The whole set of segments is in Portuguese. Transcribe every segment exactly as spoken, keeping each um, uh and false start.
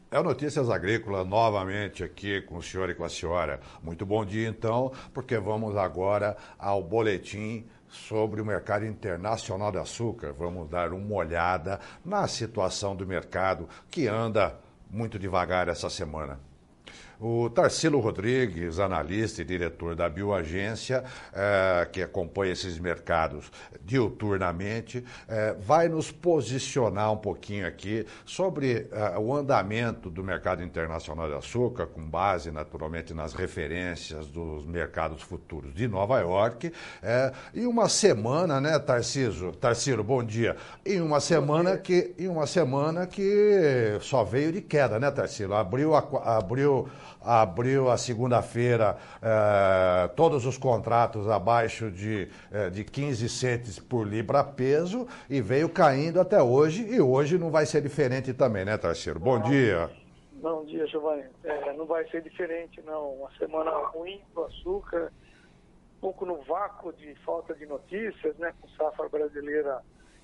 É o Notícias Agrícolas novamente aqui com o senhor e com a senhora. Muito bom dia, então, porque vamos agora ao boletim sobre o mercado internacional de açúcar. Vamos dar uma olhada na situação do mercado que anda muito devagar essa semana. O Tarsilo Rodrigues, analista e diretor da Bioagência, eh, que acompanha esses mercados diuturnamente, eh, vai nos posicionar um pouquinho aqui sobre eh, o andamento do mercado internacional de açúcar, com base naturalmente nas referências dos mercados futuros de Nova York. Eh, e uma semana, né, Tarcísio? Tarsilo, bom dia. Em uma semana que, em uma semana que só veio de queda, né, Tarsilo? Abriu a, abriu abriu a segunda-feira eh, todos os contratos abaixo de, eh, de quinze centes por libra peso e veio caindo até hoje, e hoje não vai ser diferente também, né, Tarsilo? Bom dia. Bom dia, Giovanni. É, não vai ser diferente, não. Uma semana ruim para o açúcar, um pouco no vácuo de falta de notícias, né, com safra brasileira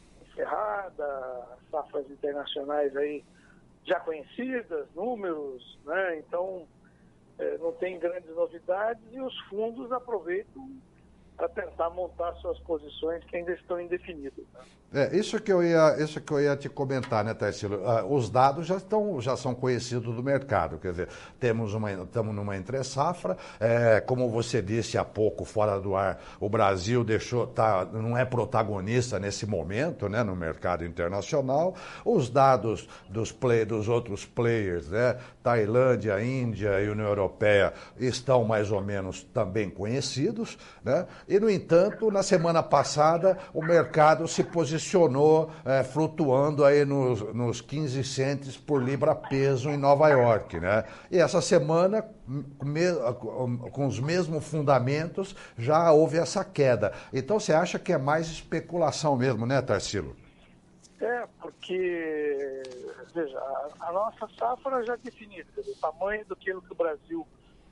encerrada, safras internacionais aí já conhecidas, números, né, então É, não tem grandes novidades e os fundos aproveitam para tentar montar suas posições que ainda estão indefinidas. Né? É, isso que eu ia, isso que eu ia te comentar, né, Tarsilo? Uh, os dados já estão, já são conhecidos do mercado, quer dizer, temos uma, estamos numa entre-safra, é, como você disse há pouco, fora do ar, o Brasil deixou, tá, não é protagonista nesse momento, né, no mercado internacional. Os dados dos, play, dos outros players, né, Tailândia, Índia e União Europeia, estão mais ou menos também conhecidos, né? E, no entanto, na semana passada, o mercado se posicionou é, flutuando aí nos, nos quinze centes por libra peso em Nova York, né? E essa semana, com os mesmos fundamentos, já houve essa queda. Então, você acha que é mais especulação mesmo, né, Tarsilo? É, porque, veja, a, a nossa safra já é definida, o tamanho do que o Brasil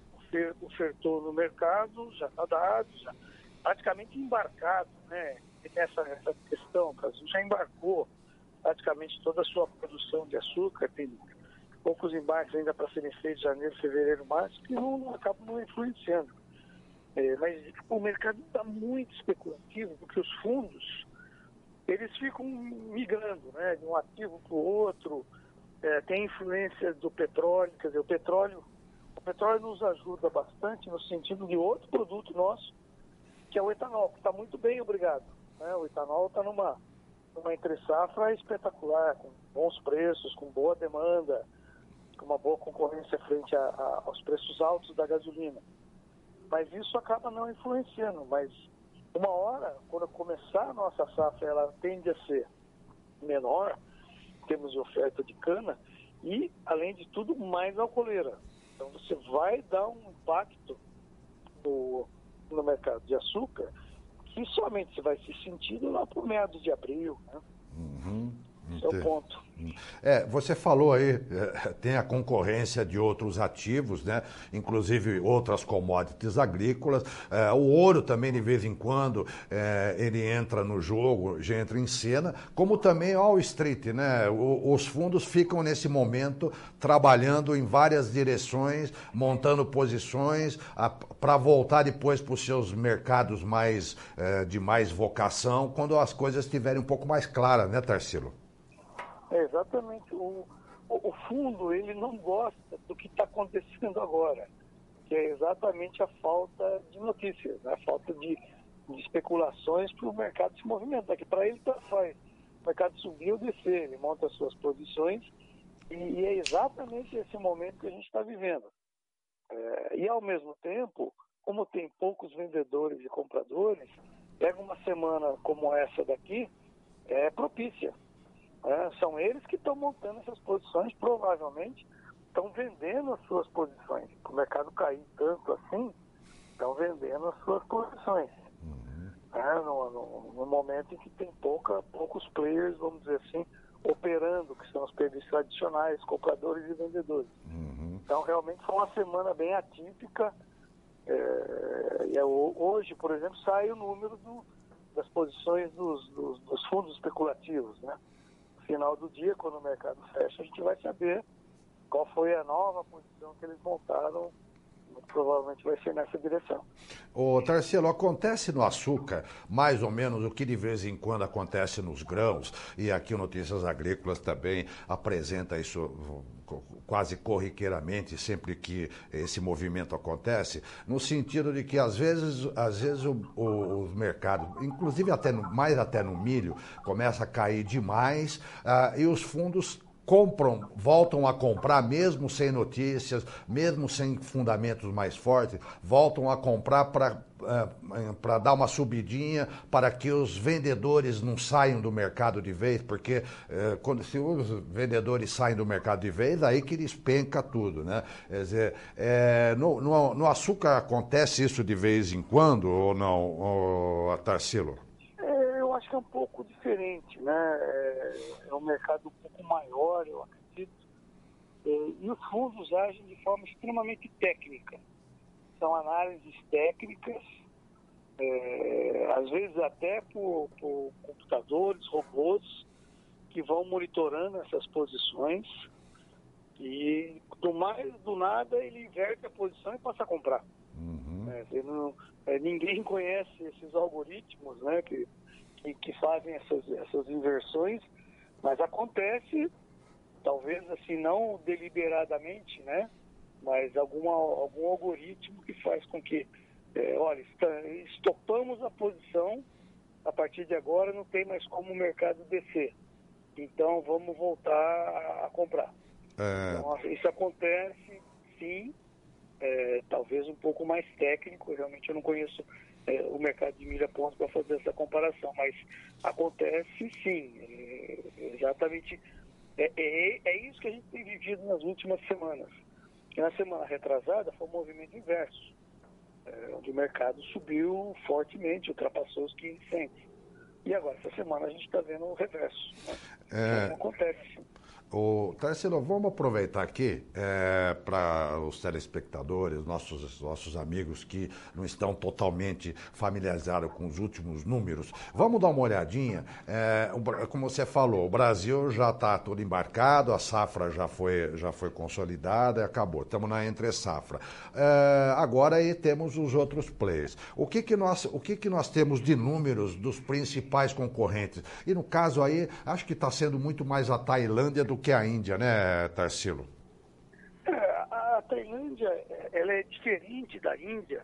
ofertou no mercado já está dado, já praticamente embarcado, né, nessa, nessa questão. O Brasil já embarcou praticamente toda a sua produção de açúcar, tem poucos embarques ainda para serem feitos em janeiro, fevereiro, março, que não, não acabam não influenciando. É, mas o mercado está muito especulativo, porque os fundos, eles ficam migrando, né, de um ativo para o outro, é, tem influência do petróleo, quer dizer, o petróleo, o petróleo nos ajuda bastante no sentido de outro produto nosso, que é o etanol, que está muito bem, obrigado. Né? O etanol está numa, numa entre-safra espetacular, com bons preços, com boa demanda, com uma boa concorrência frente a, a, aos preços altos da gasolina. Mas isso acaba não influenciando, mas uma hora, quando começar a nossa safra, ela tende a ser menor, temos oferta de cana e, além de tudo, mais alcooleira. Então você vai dar um impacto no, no mercado de açúcar que somente vai ser sentido lá por meados de abril, né? Uhum. Esse é o ponto. É, você falou aí, é, tem a concorrência de outros ativos, né? Inclusive outras commodities agrícolas. É, o ouro também, de vez em quando, é, ele entra no jogo, já entra em cena, como também Wall Street, né? O, os fundos ficam, nesse momento, trabalhando em várias direções, montando posições para voltar depois para os seus mercados mais, é, de mais vocação, quando as coisas estiverem um pouco mais claras, né, Tarsilo? É, exatamente. O, o, o fundo, ele não gosta do que está acontecendo agora, que é exatamente a falta de notícias, né? A falta de, de especulações para o mercado se movimentar, que para ele tá, faz o mercado subir ou descer, ele monta as suas posições e, e é exatamente esse momento que a gente está vivendo. É, e, ao mesmo tempo, como tem poucos vendedores e compradores, pega uma semana como essa daqui, é propícia. É, são eles que estão montando essas posições, provavelmente estão vendendo as suas posições. O mercado cair tanto assim, estão vendendo as suas posições. Uhum. É, no, no, no momento em que tem pouca, poucos players, vamos dizer assim, operando, que são os players tradicionais, compradores e vendedores. Uhum. Então, realmente foi uma semana bem atípica. É, e é, hoje, por exemplo, sai o número do, das posições dos, dos, dos fundos especulativos, né? Final do dia, quando o mercado fecha, a gente vai saber qual foi a nova posição que eles montaram, provavelmente vai ser nessa direção. Ô, Tarsila, acontece no açúcar mais ou menos o que de vez em quando acontece nos grãos, e aqui o Notícias Agrícolas também apresenta isso quase corriqueiramente, sempre que esse movimento acontece, no sentido de que às vezes, às vezes o, o, os mercados, inclusive até no, mais até no milho, começa a cair demais, ah, e os fundos compram, voltam a comprar, mesmo sem notícias, mesmo sem fundamentos mais fortes, voltam a comprar para para dar uma subidinha, para que os vendedores não saiam do mercado de vez, porque eh, quando, se os vendedores saem do mercado de vez, aí que despenca tudo, né? Quer dizer, eh, no, no, no açúcar acontece isso de vez em quando ou não, ou, Tarsila? É, eu acho que é um pouco diferente, né? É, é um mercado um pouco maior, eu acredito, é, e os fundos agem de forma extremamente técnica. São análises técnicas, é, às vezes até por, por computadores, robôs, que vão monitorando essas posições e do mais do nada ele inverte a posição e passa a comprar. Uhum. É, não, é, ninguém conhece esses algoritmos, né, que, que, que fazem essas, essas inversões, mas acontece, talvez assim não deliberadamente, né? Mas alguma, algum algoritmo que faz com que, é, olha, está, estopamos a posição, a partir de agora não tem mais como o mercado descer. Então vamos voltar a, a comprar. É... Então, isso acontece, sim, é, talvez um pouco mais técnico, realmente eu não conheço é, o mercado de milho a ponto para fazer essa comparação, mas acontece sim, é, exatamente, é, é, é isso que a gente tem vivido nas últimas semanas. E na semana retrasada foi um movimento inverso, é, onde o mercado subiu fortemente, ultrapassou os quinze centos. E agora, essa semana, a gente está vendo o reverso. Né? É... Isso acontece. O Tarsila, vamos aproveitar aqui é, para os telespectadores, nossos, nossos amigos que não estão totalmente familiarizados com os últimos números. Vamos dar uma olhadinha. É, como você falou, o Brasil já está todo embarcado, a safra já foi, já foi consolidada e acabou. Estamos na entre-safra. É, agora aí temos os outros players. O que que nós, o que que nós temos de números dos principais concorrentes? E no caso aí, acho que está sendo muito mais a Tailândia do que a Índia, né, Tarsila? É, a Tailândia, ela é diferente da Índia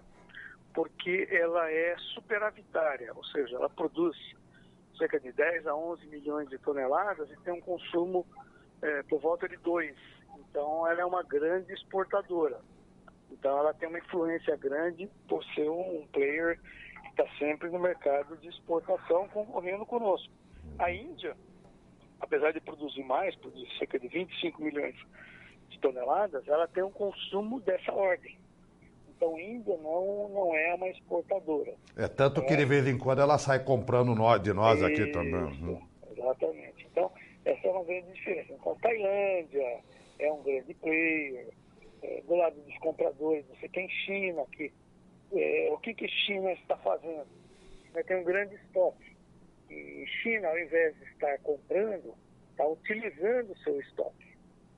porque ela é superavitária, ou seja, ela produz cerca de dez a onze milhões de toneladas e tem um consumo é, por volta de dois. Então, ela é uma grande exportadora. Então, ela tem uma influência grande por ser um player que está sempre no mercado de exportação concorrendo conosco. A Índia, apesar de produzir mais, produzir cerca de vinte e cinco milhões de toneladas, ela tem um consumo dessa ordem. Então, a Índia não, não é uma exportadora. É tanto é. que de vez em quando ela sai comprando nós, de nós aqui Isso, também. Exatamente. Então, essa é uma grande diferença. Então, a Tailândia é um grande player. É, do lado dos compradores, você tem China, que, é, o que que China está fazendo? China tem um grande estoque. E China, ao invés de estar comprando, está utilizando o seu estoque.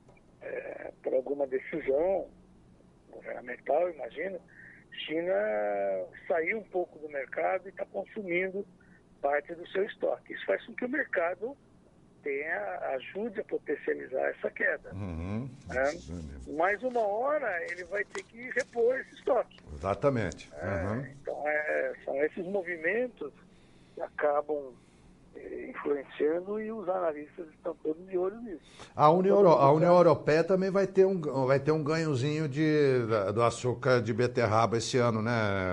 É, por alguma decisão governamental, imagino, China saiu um pouco do mercado e está consumindo parte do seu estoque. Isso faz com que o mercado tenha, ajude a potencializar essa queda. Uhum. Né? Mas uma hora ele vai ter que repor esse estoque. Exatamente. Uhum. É, então, é, são esses movimentos que acabam influenciando e os analistas estão todos de olho nisso. A União, Euro, a União Europeia também vai ter um, vai ter um ganhozinho de, do açúcar de beterraba esse ano, né?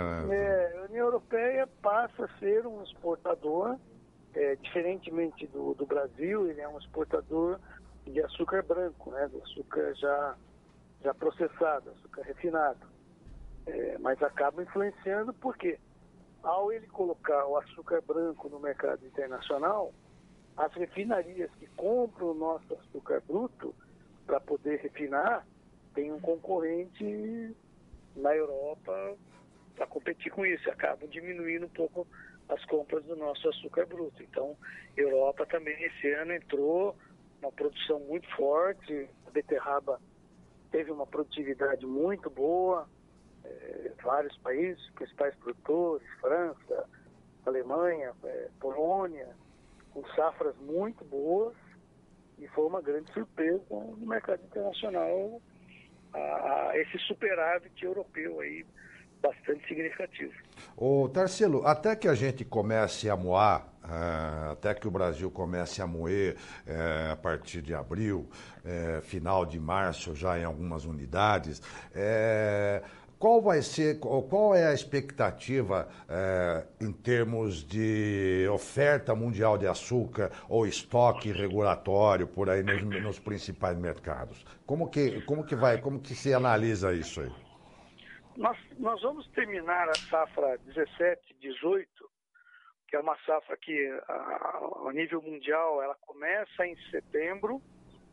É, a União Europeia passa a ser um exportador, é, diferentemente do, do Brasil, ele é um exportador de açúcar branco, né? Do açúcar já, já processado, açúcar refinado. É, mas acaba influenciando por quê? Ao ele colocar o açúcar branco no mercado internacional, as refinarias que compram o nosso açúcar bruto para poder refinar, tem um concorrente na Europa para competir com isso. Acabam diminuindo um pouco as compras do nosso açúcar bruto. Então, a Europa também esse ano entrou uma produção muito forte, a beterraba teve uma produtividade muito boa, é, vários países, principais produtores, França, Alemanha, é, Polônia, com safras muito boas, e foi uma grande surpresa no mercado internacional a, a esse superávit europeu aí, bastante significativo. Ô, Tarsilo, até que a gente comece a moar, uh, até que o Brasil comece a moer uh, a partir de abril, uh, final de março já em algumas unidades, uh, qual vai ser, qual é a expectativa uh, em termos de oferta mundial de açúcar ou estoque regulatório por aí nos, nos principais mercados? Como que, como que vai, como que se analisa isso aí? Nós, nós vamos terminar a safra dezessete, dezoito, que é uma safra que, a, a nível mundial, ela começa em setembro,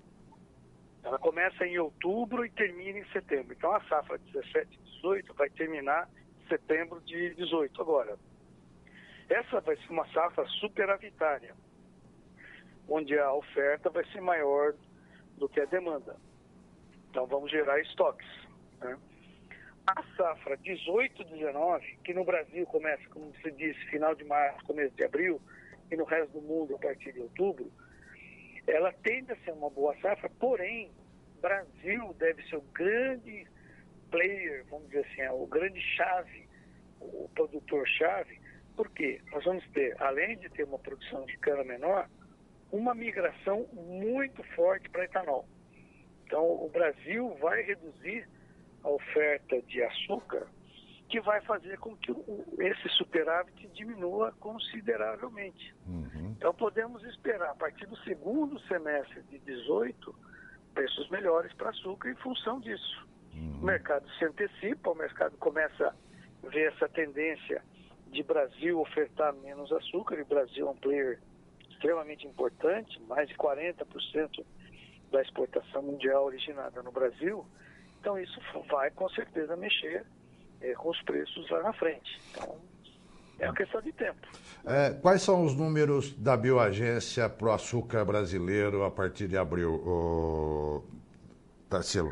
ela começa em outubro e termina em setembro. Então, a safra dezessete, dezoito vai terminar em setembro de dezoito. Agora, essa vai ser uma safra superavitária, onde a oferta vai ser maior do que a demanda. Então, vamos gerar estoques, né? A safra dezoito, dezenove, que no Brasil começa, como você disse, final de março, começo de abril, e no resto do mundo a partir de outubro, ela tende a ser uma boa safra, porém, Brasil deve ser o grande player, vamos dizer assim, o grande chave, o produtor-chave, porque nós vamos ter, além de ter uma produção de cana menor, uma migração muito forte para etanol. Então, o Brasil vai reduzir a oferta de açúcar, que vai fazer com que o, esse superávit diminua consideravelmente. Uhum. Então, podemos esperar, a partir do segundo semestre de dezoito, preços melhores para açúcar em função disso. Uhum. O mercado se antecipa, o mercado começa a ver essa tendência de Brasil ofertar menos açúcar, e o Brasil é um player extremamente importante, mais de quarenta por cento da exportação mundial originada no Brasil. Então, isso vai, com certeza, mexer é, com os preços lá na frente. Então, é uma questão de tempo. É, quais são os números da Bioagência para o açúcar brasileiro a partir de abril, ô, Tarsilo?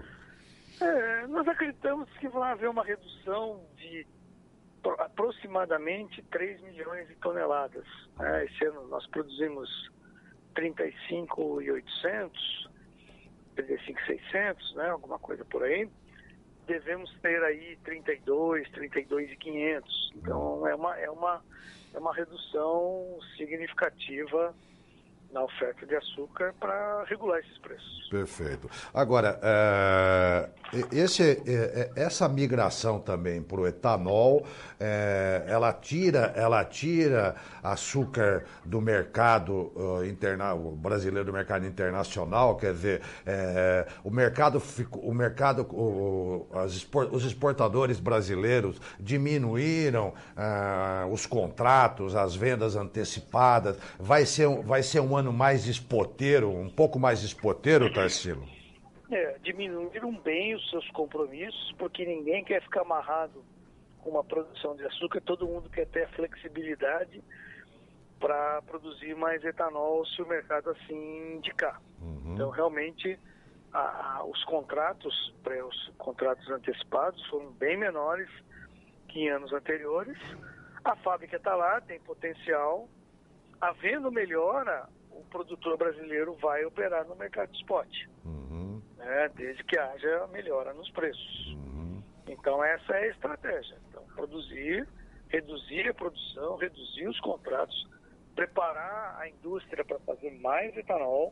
É, nós acreditamos que vai haver uma redução de aproximadamente três milhões de toneladas. Né? Esse ano nós produzimos trinta e cinco mil e oitocentos, trinta e cinco mil e seiscentos, né, alguma coisa por aí. Devemos ter aí trinta e dois, trinta e dois mil e quinhentos. Então é uma, é uma, é uma redução significativa na oferta de açúcar para regular esses preços. Perfeito. Agora, é, esse, é, essa migração também para o etanol, é, ela tira, ela tira açúcar do mercado uh, interna, brasileiro, do mercado internacional, quer dizer, é, o mercado, o mercado, o, as export, os exportadores brasileiros diminuíram uh, os contratos, as vendas antecipadas. Vai ser, vai ser um ano mais espoteiro, um pouco mais espoteiro, Tarsilo? É, diminuíram bem os seus compromissos, porque ninguém quer ficar amarrado com uma produção de açúcar, todo mundo quer ter a flexibilidade para produzir mais etanol se o mercado assim indicar. Uhum. Então, realmente, a, a, os contratos, os contratos antecipados foram bem menores que em anos anteriores. A fábrica está lá, tem potencial. Havendo melhora, o produtor brasileiro vai operar no mercado de spot, uhum. né, desde que haja melhora nos preços. Uhum. Então, essa é a estratégia. Então, produzir, reduzir a produção, reduzir os contratos, preparar a indústria para fazer mais etanol,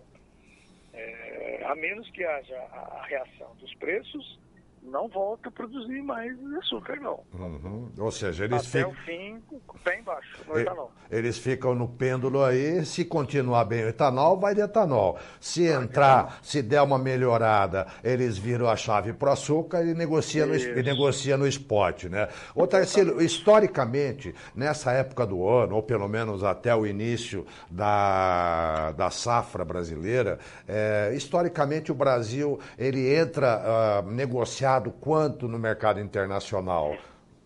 é, a menos que haja a reação dos preços, não volta a produzir mais açúcar, não. Uhum. Ou seja, eles Até ficam... o fim, pé embaixo, no etanol. Eles ficam no pêndulo aí, se continuar bem o etanol, vai de etanol. Se entrar, se der uma melhorada, eles viram a chave para o açúcar e negociam no, e negocia no spot, né? Ô, Tarsilo, historicamente, nessa época do ano, ou pelo menos até o início da, da safra brasileira, é, historicamente o Brasil, ele entra uh, negociado quanto no mercado internacional?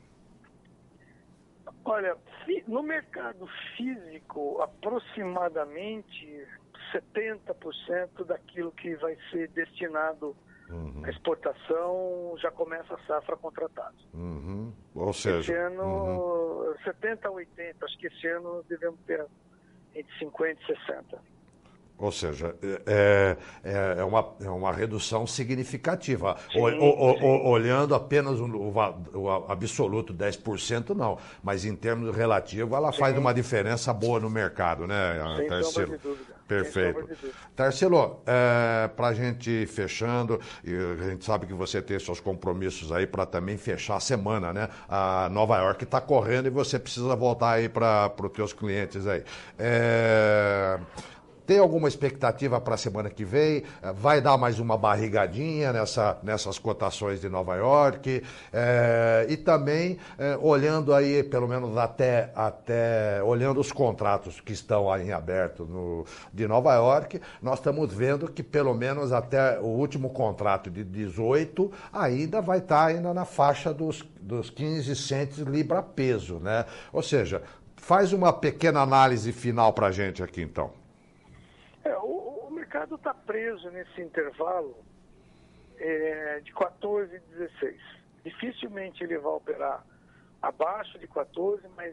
Olha, no mercado físico, aproximadamente setenta por cento daquilo que vai ser destinado Uhum. A exportação já começa a safra contratada. Uhum. Ou seja... Esse ano, uhum. setenta a oitenta, acho que esse ano devemos ter entre cinquenta e sessenta. Ou seja, é, é, é, uma, é uma redução significativa. Sim, o, o, sim. O, olhando apenas o, o, o absoluto dez por cento, não. Mas em termos relativos, ela sim. faz uma diferença boa no mercado, né, Sem Tarsilo? sombra de dúvida. Perfeito. Tarsilo, é, para a gente fechando, a gente sabe que você tem seus compromissos aí para também fechar a semana, né? A Nova York está correndo e você precisa voltar aí para os teus clientes aí. É... Tem alguma expectativa para a semana que vem? Vai dar mais uma barrigadinha nessa, nessas cotações de Nova York? É, e também, é, olhando aí, pelo menos até, até, olhando os contratos que estão aí em aberto no, de Nova York, nós estamos vendo que pelo menos até o último contrato de dezoito ainda vai estar ainda na faixa dos, dos quinze centes libra peso, né? Ou seja, faz uma pequena análise final para a gente aqui, então. É, o, o mercado está preso nesse intervalo é, de quatorze e dezesseis. Dificilmente ele vai operar abaixo de quatorze, mas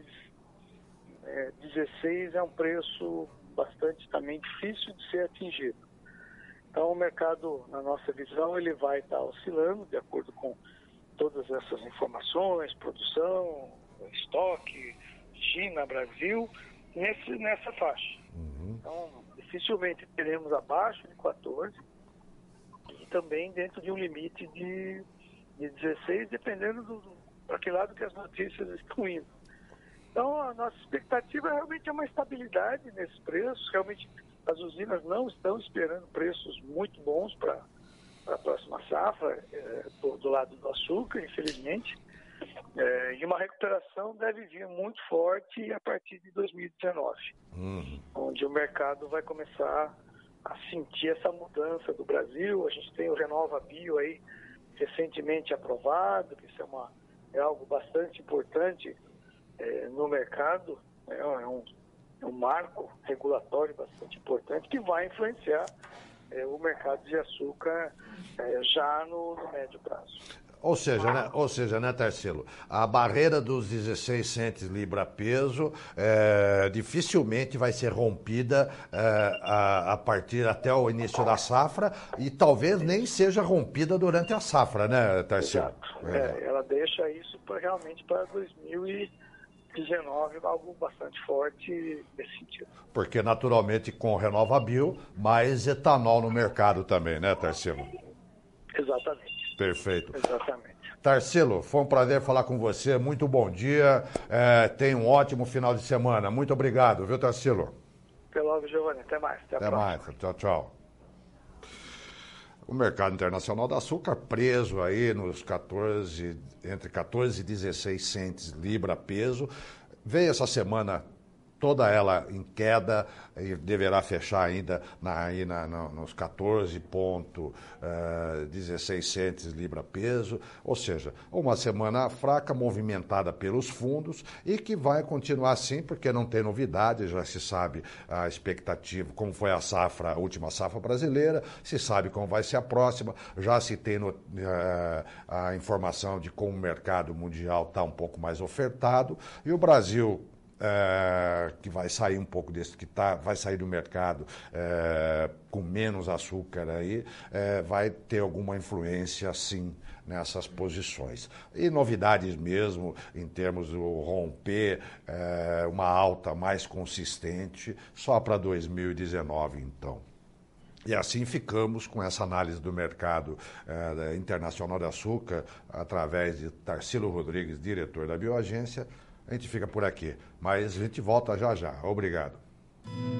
é, dezesseis é um preço bastante também difícil de ser atingido. Então o mercado, na nossa visão, ele vai estar oscilando de acordo com todas essas informações, produção, estoque, China, Brasil, nesse, nessa faixa. Uhum. Então, dificilmente teremos abaixo de quatorze e também dentro de um limite de, de dezesseis, dependendo do, do para que lado que as notícias estão indo. Então, a nossa expectativa realmente é uma estabilidade nesses preços. Realmente, as usinas não estão esperando preços muito bons para a próxima safra, é, do, do lado do açúcar, infelizmente. É, e uma recuperação deve vir muito forte a partir de dois mil e dezenove, uhum. onde o mercado vai começar a sentir essa mudança do Brasil. A gente tem o Renova Bio aí recentemente aprovado, que isso é, uma, é algo bastante importante é, no mercado, é, é, um, é um marco regulatório bastante importante que vai influenciar é, o mercado de açúcar é, já no, no médio prazo. Ou seja, né, ou seja, né, Tarsilo, a barreira dos dezesseis centes libra peso é, dificilmente vai ser rompida é, a, a partir até o início da safra e talvez nem seja rompida durante a safra, né, Tarsilo? Exato. É, ela deixa isso pra, realmente para dois mil e dezenove, algo bastante forte nesse sentido. Porque, naturalmente, com o Renova Bio, mais etanol no mercado também, né, Tarsilo? Exatamente. Perfeito. Exatamente. Tarsilo, foi um prazer falar com você. Muito bom dia. É, tenha um ótimo final de semana. Muito obrigado, viu, Tarsilo? Até logo, Giovanni. Até mais. Até, Até mais. Tchau, tchau. O mercado internacional do açúcar preso aí nos quatorze, entre quatorze e dezesseis centes libra peso. Veio essa semana toda ela em queda e deverá fechar ainda na, aí na, na, nos quatorze vírgula dezesseis centes libra peso, ou seja, uma semana fraca, movimentada pelos fundos e que vai continuar assim porque não tem novidade, já se sabe a expectativa, como foi a safra, a última safra brasileira, se sabe como vai ser a próxima, já se tem no, uh, a informação de como o mercado mundial está um pouco mais ofertado e o Brasil É, que vai sair um pouco desse, que tá, vai sair do mercado é, com menos açúcar aí, é, vai ter alguma influência sim nessas posições. E novidades mesmo, em termos do romper, é, uma alta mais consistente, só para dois mil e dezenove então. E assim ficamos com essa análise do mercado é, internacional de açúcar, através de Tarsilo Rodrigues, diretor da Bioagência. A gente fica por aqui, mas a gente volta já já. Obrigado.